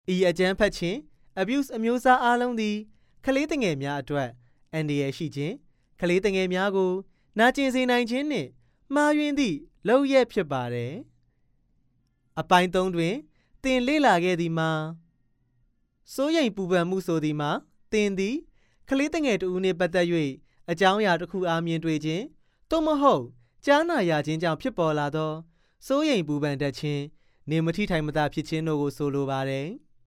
ဤအကြမ်းဖက်ခြင်း abuse အမျိုးအစားအားလုံးသည်ကလေးငယ်များအတွက်အန္တရာယ်ရှိခြင်းကလေးငယ်များကိုနာကျင်စေနိုင်ခြင်းနှင့်မှားယွင်းသည့်လုပ်ရက်ဖြစ်ပါတယ်အပိုင်း3တွင်သင်လေ့လာခဲ့သည်မှာစိုးရိမ်ပူပန်မှုဆိုသည်မှာသင်သည်ကလေးငယ်တစ်ဦးနှင့်ပတ်သက်၍အကြောင်းအရာတစ်ခုအားမြင်တွေ့ခြင်းသို့မဟုတ်ကြားနာရခြင်းကြောင့်ဖြစ်ပေါ်လာသောစိုးရိမ်ပူပန်တတ်ခြင်းနေမထိထိုင်မသာဖြစ်ခြင်းတို့ကိုဆိုလိုပါတယ်